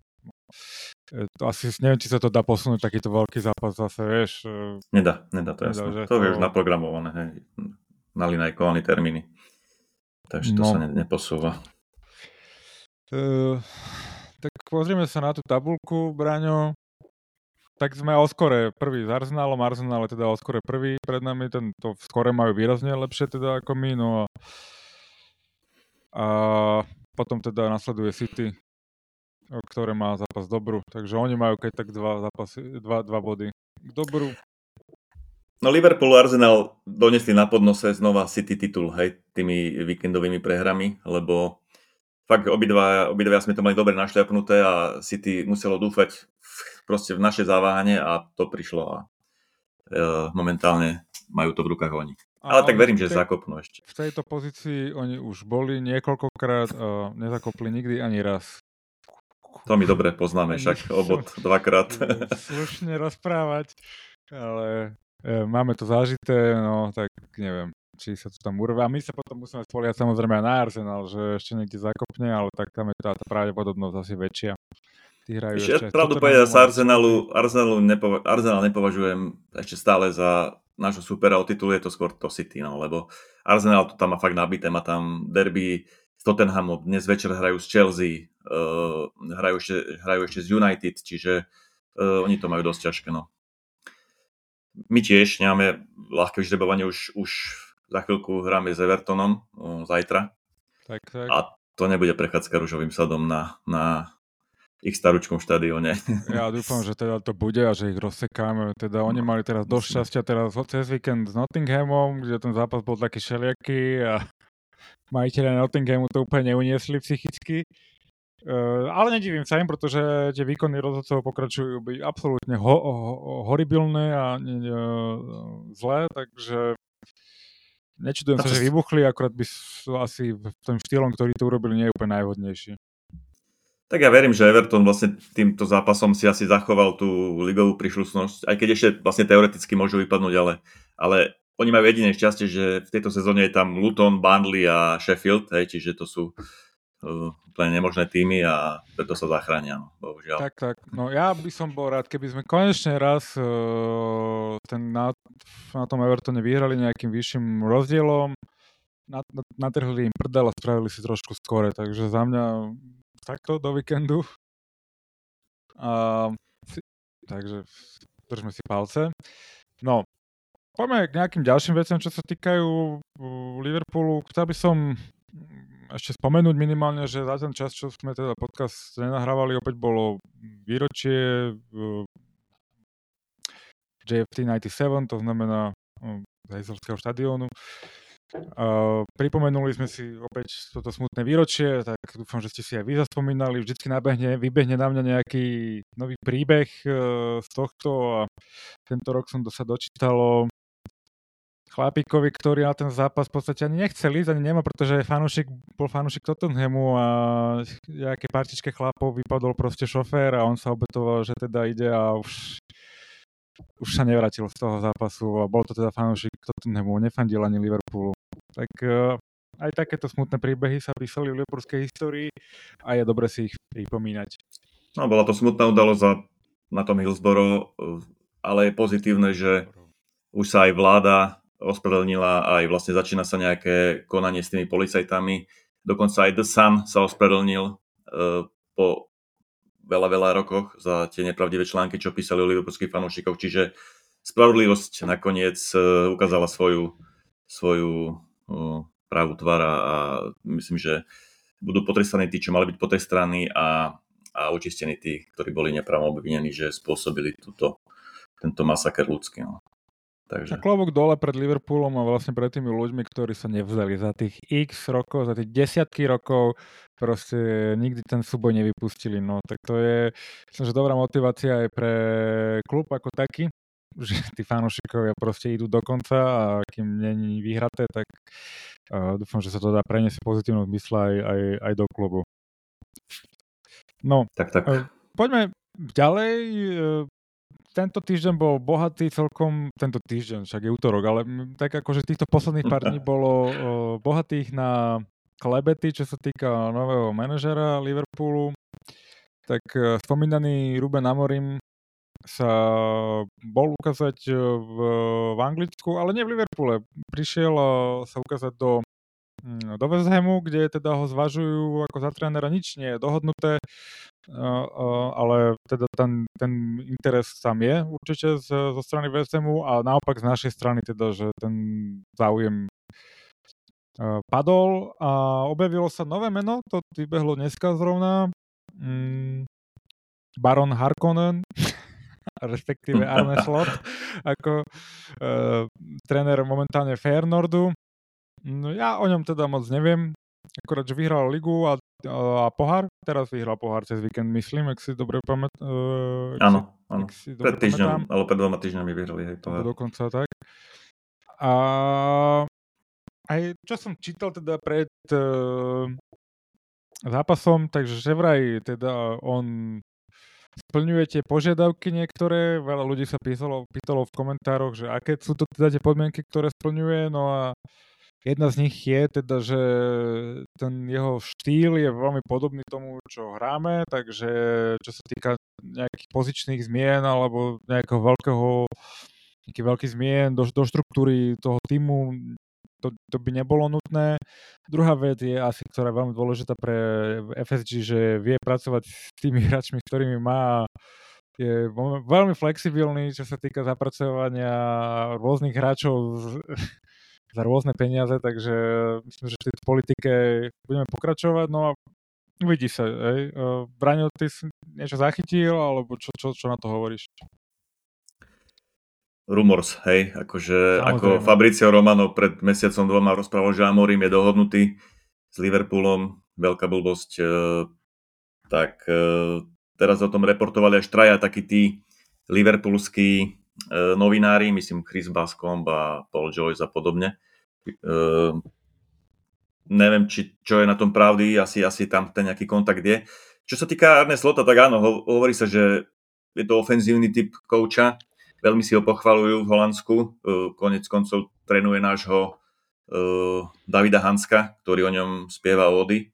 to asi neviem, či sa to dá posunúť, takýto veľký zápas zase, vieš. Nedá, to jasné. To je už naprogramované, hej. Nalinajkované termíny. Takže to sa neposúva. Tak pozrieme sa na tú tabuľku, Braňo. Tak sme o skore prvý s Arsenalom. Arsenal je teda o skore prvý pred nami. To v skore majú výrazne lepšie teda ako my. No a potom teda nasleduje City, ktoré má zápas dobrú. Takže oni majú keď tak dva body k dobrú. No Liverpool a Arsenal donesli na podnose znova City titul, hej, tými víkendovými prehrami, lebo fakt obidva sme to mali dobre našľapnuté a City muselo dúfať proste v naše zaváhanie a to prišlo a momentálne majú to v rukách oni. Ale A tak oni verím, že zakopnú ešte. v tejto pozícii oni už boli niekoľkokrát a nezakopli nikdy ani raz. To my dobre poznáme, Ani však obod dvakrát. budem slušne rozprávať, ale máme to zažité, no tak neviem, či sa to tam urvá. My sa potom musíme spoliať samozrejme aj na Arsenal, že ešte niekde zakopne, ale tak tam je tá pravdepodobnosť asi väčšia. Tí hrajú Ešte, ešte aj s pravdu Tottenhamom povedať, z a s Chelsea. Arsenal nepovažujem ešte stále za nášho supera o titul, je to skôr to City, no, lebo Arsenal to tam má fakt nabité, má tam derby s Tottenhamom, dnes večer hrajú s Chelsea, hrajú ešte z United, čiže oni to majú dosť ťažké, no. My tiež nemáme ľahké vyžrebovanie, už za chvíľku hráme s Evertonom, zajtra, Tak. a to nebude prechádzka ružovým sadom na ich staručkom štadióne. Ja dúfam, že teda to bude a že ich rozsekáme. Teda oni mali teraz dosť šťastia teraz cez víkend s Nottinghamom, kde ten zápas bol taký všelijaký a majiteľe Nottinghamu to úplne neuniesli psychicky. Ale nedivím sa im, pretože tie výkony rozhodcov pokračujú byť absolútne horibilné a zlé, takže nečudujem sa, že vybuchli, akorát by asi tým štýlom, ktorý to urobili, nie je úplne najvhodnejší. Tak ja verím, že Everton vlastne týmto zápasom si asi zachoval tú ligovú príšľusnosť, aj keď ešte vlastne teoreticky môžu vypadnúť, ale oni majú jediné šťastie, že v tejto sezóne je tam Luton, Burnley a Sheffield, čiže to sú úplne nemožné týmy a preto sa zachránia, no, bohužiaľ. Tak. No ja by som bol rád, keby sme konečne raz na tom Evertone vyhrali nejakým vyšším rozdielom, natrhli im prdel a spravili si trošku skore, takže za mňa takto do víkendu. Takže držme si palce. No, poďme k nejakým ďalším veciam, čo sa týkajú Liverpoolu. Chcel by som ešte spomenúť minimálne, že za ten čas, čo sme teda podcast nenahrávali, opäť bolo výročie JFT 97, to znamená Heyselskeho štadiónu. Pripomenuli sme si opäť toto smutné výročie, tak dúfam, že ste si aj vy zaspomínali. Vždycky vybehne na mňa nejaký nový príbeh z tohto a tento rok som sa dočítal o chlapíkovi, ktorý na ten zápas v podstate ani nechcel ísť, ani nemá, pretože bol fanúšik Tottenhamu a nejaké partičke chlapov vypadol proste šofér a on sa obetoval, že teda ide a už sa nevrátil z toho zápasu a bol to teda fanúšik Tottenhamu, nefandil ani Liverpoolu. Tak aj takéto smutné príbehy sa písali v liverpoolskej histórii a je dobre si ich pripomínať. No, bola to smutná udalosť na tom Hillsborough, ale je pozitívne, že už sa aj vláda ospravedlnila a aj vlastne začína sa nejaké konanie s tými policajtami. Dokonca aj The Sun sa ospravedlnil po veľa rokoch za tie nepravdivé články, čo písali o liverpoolských fanúšikov. Čiže spravodlivosť nakoniec ukázala svoju pravú tvár a myslím, že budú potrestaní tí, čo mali byť potrestaní a očistení tí, ktorí boli nepravom obvinení, že spôsobili tento masaker ľudský. No. Takže. Klobúk dole pred Liverpoolom a vlastne pred tými ľuďmi, ktorí sa nevzdali za tých x rokov, za tých desiatky rokov, proste nikdy ten súboj nevypustili. No tak to je, myslím, že dobrá motivácia aj pre klub ako taký, že tí fanúšikovia proste idú do konca a kým není vyhraté, tak dúfam, že sa to dá preniesť pozitívnu zmysle aj do klubu. No, tak. Poďme ďalej. Tento týždeň bol bohatý celkom, tento týždeň, však je útorok, ale tak akože týchto posledných pár dní bolo bohatých na klebety, čo sa týka nového manažera Liverpoolu. Tak spomínaný Ruben Amorim sa bol ukázať v Anglicku, ale nie v Liverpoole. Prišiel sa ukázať do West Hamu, kde teda ho zvažujú ako za trénera, nič nie je dohodnuté, ale teda ten interes tam je určite zo strany West Hamu a naopak z našej strany teda, že ten záujem padol a objavilo sa nové meno, to vybehlo dneska zrovna, Baron Harkonnen, respektíve Arne Slot, ako tréner momentálne Feyenoordu. No ja o ňom teda moc neviem, akorát, že vyhral ligu a pohár. Teraz vyhral pohár cez víkend, myslím, ak si dobre pamätám. Áno. Pred týždňom, alebo pred 2 týždňami vyhrali aj pohár. Dokonca tak. A aj čo som čítal teda pred zápasom, takže že vraj teda on splňuje tie požiadavky niektoré, veľa ľudí sa pýtalo v komentároch, že aké sú to teda tie podmienky, ktoré splňuje, no a jedna z nich je teda, že ten jeho štýl je veľmi podobný tomu, čo hráme, takže čo sa týka nejakých pozičných zmien alebo nejakého nejakých veľkých zmien do štruktúry toho týmu, to by nebolo nutné. Druhá vec je asi, ktorá je veľmi dôležitá pre FSG, že vie pracovať s tými hráčmi, ktorými má, je veľmi flexibilný, čo sa týka zapracovania rôznych hráčov za rôzne peniaze, takže myslím, že v tejto politike budeme pokračovať, no a uvidí sa. Braňo, ty si niečo zachytil, alebo čo na to hovoríš? Rumors, hej, akože ako Fabrizio Romano pred mesiacom dvoma rozprával, že Amorim je dohodnutý s Liverpoolom, veľká blbosť, tak teraz o tom reportovali až traja takí tí liverpoolskí novinári, myslím Chris Bascomb a Paul Joyce a podobne. Neviem, čo je na tom pravdy, asi tam ten nejaký kontakt je. Čo sa týka Arne Slota, tak áno, hovorí sa, že je to ofenzívny typ kouča, veľmi si ho pochvaľujú v Holandsku, konec koncov trénuje nášho Davida Hanska, ktorý o ňom spieva ódy.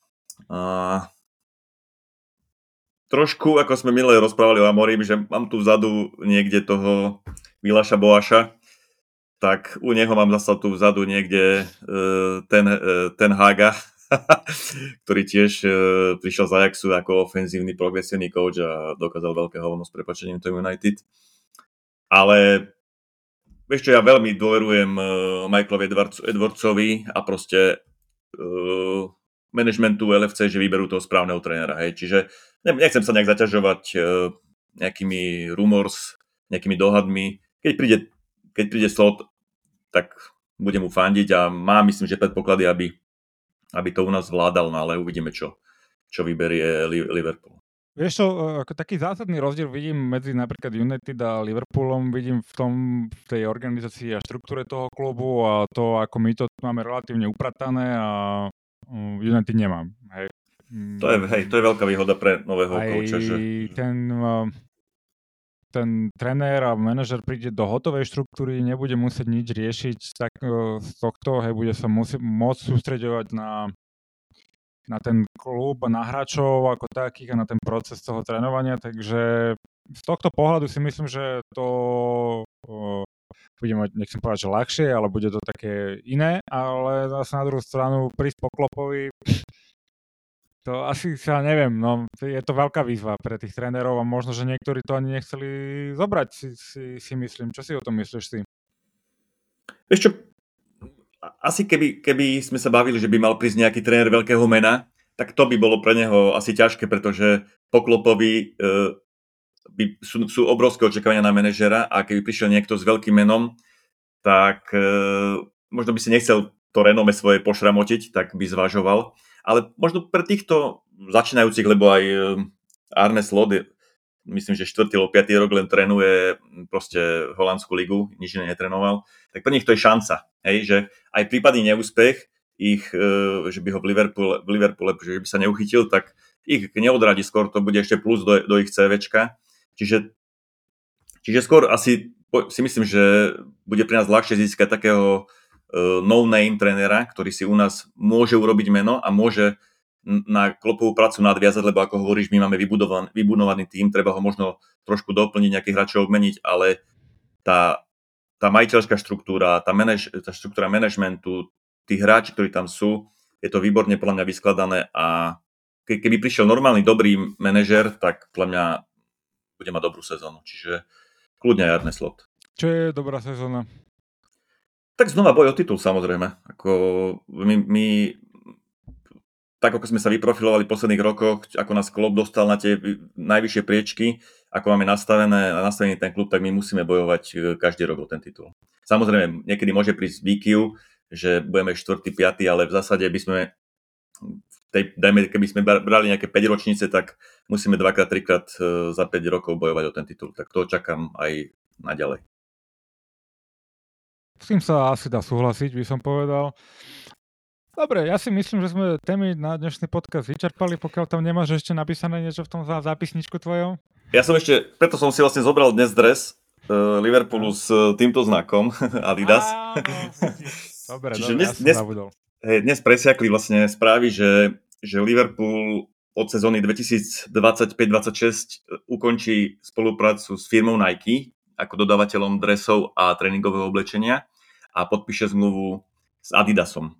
Trošku, ako sme minulé rozprávali o Amorim, že mám tu vzadu niekde toho Milaša Boaša, tak u neho mám zasa tu vzadu niekde ten Haga, ktorý tiež prišiel z Ajaxu ako ofenzívny progresívny coach a dokázal veľké hovno s prepáčením tomu United. Ale vieš čo, ja veľmi dôverujem Michaelovi Edwardsovi a proste managementu LFC, že vyberú toho správneho trénera. Hej. Čiže nechcem sa nejak zaťažovať nejakými rumors, nejakými dohadmi. Keď príde Slot, tak budem mu fandiť a mám, myslím, že predpoklady, aby to u nás vládal, no ale uvidíme, čo vyberie Liverpool. Vieš čo, ako taký zásadný rozdiel vidím medzi napríklad United a Liverpoolom, vidím v tej organizácii a štruktúre toho klubu a to, ako my to máme relatívne upratané a United nemám. Hej. To je veľká výhoda pre nového kouča. Že ten trenér a manažer príde do hotovej štruktúry, nebude musieť nič riešiť tak z tohto, hej, bude sa môcť sústreďovať na ten klub a na hráčov ako takých a na ten proces toho trénovania, takže z tohto pohľadu si myslím, že to bude mať, nechcem povedať, že ľahšie, ale bude to také iné, ale zase na druhú stranu prísť po Kloppovi, to asi sa neviem, no je to veľká výzva pre tých trénerov a možno, že niektorí to ani nechceli zobrať, si myslím. Čo si o tom myslíš ty? Vieš čo, asi keby sme sa bavili, že by mal prísť nejaký tréner veľkého mena, tak to by bolo pre neho asi ťažké, pretože po Kloppovi sú obrovské očakávania na manažera a keby prišiel niekto s veľkým menom, tak možno by si nechcel to renome svoje pošramotiť, tak by zvažoval. Ale možno pre týchto začínajúcich, lebo aj Arne Slot, myslím, že 4. alebo 5. rok len trénuje proste holandskú ligu, nič iné netrenoval, tak pre nich to je šanca, hej, že aj prípadný neúspech že by ho v Liverpoole, že by sa neuchytil, tak ich neodradí, skôr to bude ešte plus do ich CVčka. Čiže skôr asi si myslím, že bude pre nás ľahšie získať takého no-name trénera, ktorý si u nás môže urobiť meno a môže na Kloppovú prácu nadviazať, lebo ako hovoríš, my máme vybudovaný tým, treba ho možno trošku doplniť, nejakých hráčov obmeniť, ale tá majiteľská štruktúra, tá štruktúra manažmentu, tí hráči, ktorí tam sú, je to výborne podľa mňa vyskladané a keby prišiel normálny, dobrý manažer, tak podľa mňa bude mať dobrú sezónu. Čiže kľudne aj Arne Slot. Čo je dobrá sezóna? Tak znova boj o titul, samozrejme. Ako my tak ako sme sa vyprofilovali v posledných rokoch, ako nás klub dostal na tie najvyššie priečky, ako máme nastavený ten klub, tak my musíme bojovať každý rok o ten titul. Samozrejme, niekedy môže prísť výkyv, že budeme 4., 5., ale v zásade by sme keby sme brali nejaké 5 ročnice, tak musíme 2-krát, 3-krát za 5 rokov bojovať o ten titul. Tak to čakám aj naďalej. S tým sa asi dá súhlasiť, by som povedal. Dobre, ja si myslím, že sme témy na dnešný podcast vyčerpali, pokiaľ tam nemáš ešte napísané niečo v tom zápisničku tvojom. Ja som ešte, preto som si vlastne zobral dnes dres Liverpoolu s týmto znakom Adidas. Áno. Dobre, Čiže ja som zabudol. Dnes presiakli vlastne správy, že Liverpool od sezóny 2025-26 ukončí spoluprácu s firmou Nike ako dodávateľom dresov a tréningového oblečenia a podpíše zmluvu s Adidasom.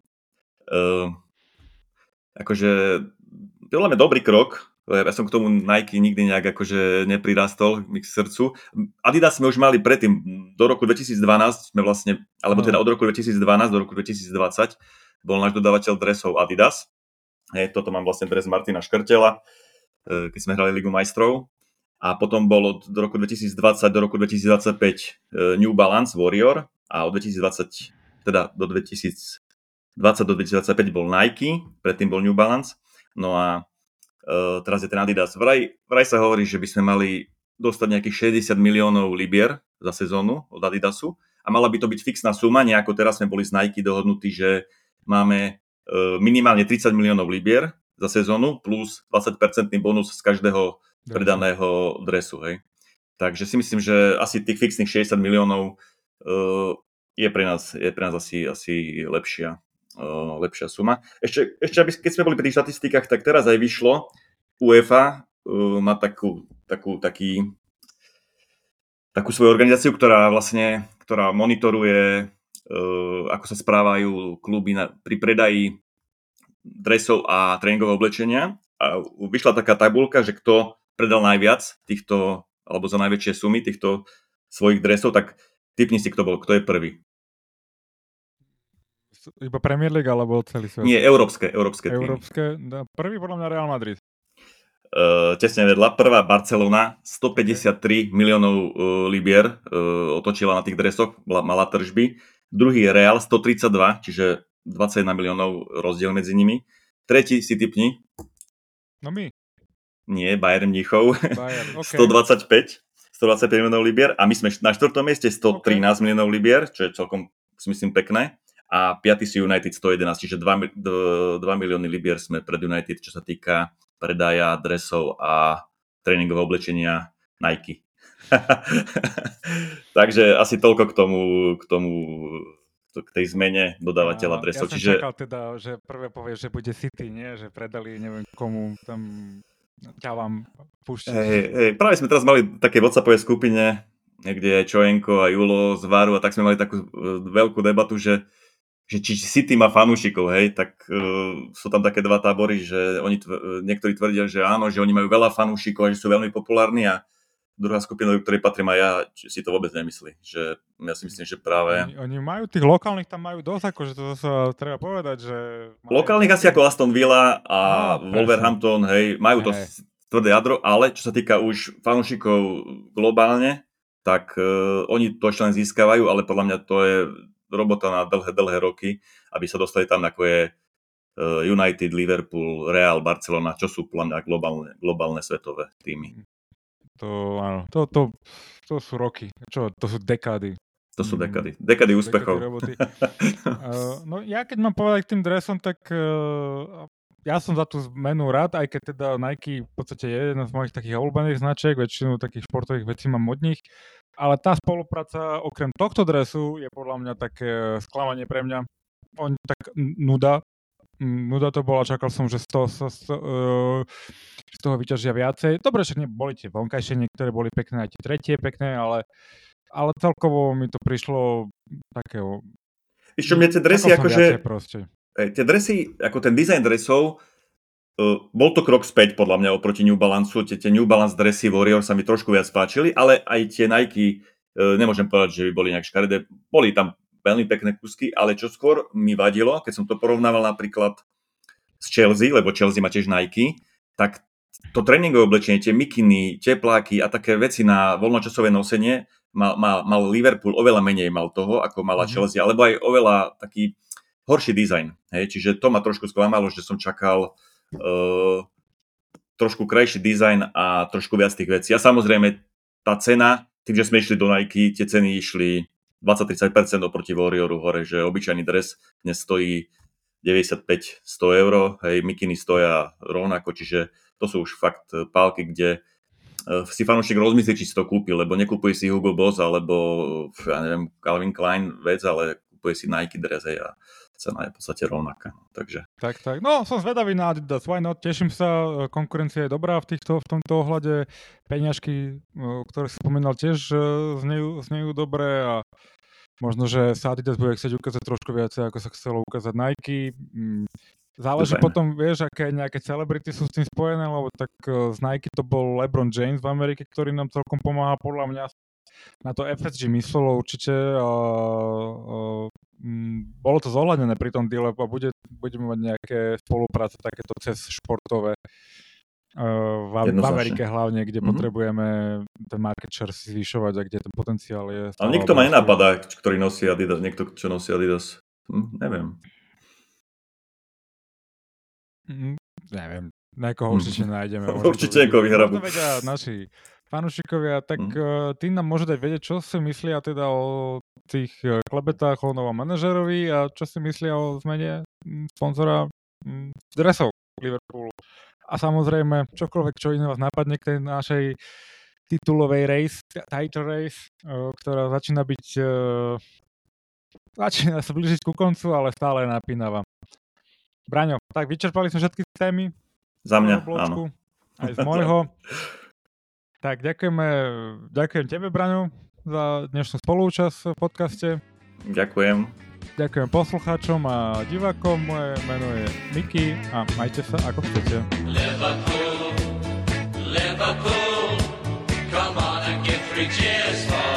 Akože podľa mňa dobrý krok. Ja som k tomu Nike nikdy nejak akože neprirastol k srdcu. Adidas sme už mali predtým, do roku 2012 sme vlastne, alebo teda od roku 2012 do roku 2020 bol náš dodávateľ dresov Adidas. Toto mám vlastne dres Martina Škrtela, keď sme hrali Ligu majstrov. A potom bol od roku 2020 do roku 2025 New Balance Warrior a od 2020, teda do 2020 do 2025 bol Nike, predtým bol New Balance. No a teraz je ten Adidas. Vraj sa hovorí, že by sme mali dostať nejakých 60 miliónov libier za sezónu od Adidasu a mala by to byť fixná suma, nejako teraz sme boli z Nike dohodnutí, že máme minimálne 30 miliónov libier za sezónu plus 20% bonus z každého predaného dresu. Hej. Takže si myslím, že asi tých fixných 60 miliónov je pre nás asi lepšia suma. Ešte keď sme boli pri tých štatistikách, tak teraz aj vyšlo, UEFA má takú svoju organizáciu, ktorá monitoruje, ako sa správajú kluby pri predaji dresov a tréningového oblečenia. A vyšla taká tabuľka, že kto predal najviac týchto, alebo za najväčšie sumy týchto svojich dresov, tak tipni si, kto je prvý. Iba Premier League alebo celý svet? Nie, európske týmy. Prvý podľa mňa Real Madrid. Tesne vedľa. Prvá Barcelona, 153 miliónov libier otočila na tých dresoch, mala tržby. Druhý je Real, 132, čiže 21 miliónov rozdiel medzi nimi. Tretí si tipni. No my. Nie, Bayern Mníchov. Okay. 125 miliónov libier. A my sme na 4. mieste 113 miliónov libier, čo je celkom, si myslím, pekné. A 5. si United 111, čiže 2 milióny libier sme pred United, čo sa týka predaja dresov a tréningového oblečenia Nike. Takže asi toľko k tej zmene dodávateľa dresov. Ja som čakal teda, že prvé povie, že bude City, nie? Že predali neviem komu tam ťavam púšťať. Práve sme teraz mali také WhatsAppové skupine, kde Čojenko a Julo z Varu a tak sme mali takú veľkú debatu, že či City má fanúšikov, hej, tak sú tam také dva tábory, že niektorí tvrdia, že áno, že oni majú veľa fanúšikov a že sú veľmi populárni a druhá skupina, do ktorej patrím aj ja, si to vôbec nemyslí. Že ja si myslím, že práve... Oni majú tých lokálnych, tam majú dosť, akože to sa treba povedať, že... Lokálnych asi ako Aston Villa a Wolverhampton, hej, majú to tvrdé jadro, ale čo sa týka už fanúšikov globálne, tak oni to ešte len získavajú, ale podľa mňa to je robota na dlhé roky, aby sa dostali tam, ako je United, Liverpool, Real, Barcelona, čo sú podľa mňa globálne svetové týmy. Áno, to sú roky. Čo? To sú dekády. To sú dekády úspechov. No ja keď mám povedať k tým dresom, tak ja som za tú zmenu rád, aj keď teda Nike v podstate je jedna z mojich takých obľúbených značiek, väčšinu takých športových vecí mám od nich. Ale tá spolupráca okrem tohto dresu je podľa mňa také sklamanie pre mňa. Tak nuda to bola, čakal som, že z toho vyťažia viacej. Dobre, však boli tie vonkajšie, niektoré boli pekné, aj tie tretie pekné, ale celkovo mi to prišlo takého... Ešte mne tie dresy akože... Tie dresy, ako ten dizajn dresov, bol to krok späť podľa mňa oproti New Balance. Tie New Balance dresy Warrior sa mi trošku viac páčili, ale aj tie Nike, nemôžem povedať, že by boli nejak škaredé. Boli tam veľmi pekné kusky, ale čo skôr mi vadilo, keď som to porovnával napríklad s Chelsea, lebo Chelsea má tiež Nike, tak to tréningové oblečenie, tie mikiny, tepláky a také veci na voľnočasové nosenie mal Liverpool oveľa menej mal toho, ako mala Chelsea, alebo aj oveľa taký horší dizajn. Hej? Čiže to ma trošku sklamalo, že som čakal trošku krajší dizajn a trošku viac tých vecí. A samozrejme tá cena, tým, že sme išli do Nike, tie ceny išli 20-30% oproti Warrioru hore, že obyčajný dres dnes stojí 95-100 eur, hej, mikiny stoja rovnako, čiže to sú už fakt pálky, kde si fanúšik rozmyslí, či si to kúpi, lebo nekúpuje si Hugo Boss alebo, ja neviem, Calvin Klein vec, ale kúpuje si Nike dres, hej, a cena je v podstate rovnaká. Takže. Tak. No, som zvedavý na Adidas. Why not? Teším sa. Konkurencia je dobrá v tomto ohľade. Peňažky, ktoré si spomínal, tiež znejú dobre a možno, že sa Adidas bude chcieť ukázať trošku viacej, ako sa chcelo ukázať Nike. Záleží potom, vieš, aké nejaké celebrity sú s tým spojené, lebo tak z Nike to bol LeBron James v Amerike, ktorý nám celkom pomáha, podľa mňa. Na to FSG myslelo určite a bolo to zohľadnené pri tom deale a budeme mať nejaké spolupráce takéto cez športové v Amerike hlavne, kde potrebujeme ten market share si zvyšovať a kde ten potenciál je. Ale nikto ma nenapadá, ktorý nosí Adidas, niekto, čo nosí Adidas, neviem. Neviem, niekoho určite nájdeme. Určite niekoho vyhrabu. Možno vedia naši fanúšikovia, tak tí nám môžu dať vedieť, čo si myslia teda o tých klebetách, o novom manažerovi a čo si myslia o zmene sponzora dresov Liverpoolu. A samozrejme, čokoľvek, čo iné vás napadne k tej našej titulovej title race, ktorá začína sa blížiť ku koncu, ale stále je napínavá. Braňo, tak vyčerpali sme všetky témy. Za mňa, áno. Aj z môjho. Tak ďakujem tebe, Braňo, za dnešnú spolúčasť v podcaste. Ďakujem. Ďakujem poslucháčom a divákom. Moje meno je Miky a majte sa ako chcete. Liverpool, come on and give 3 cheers for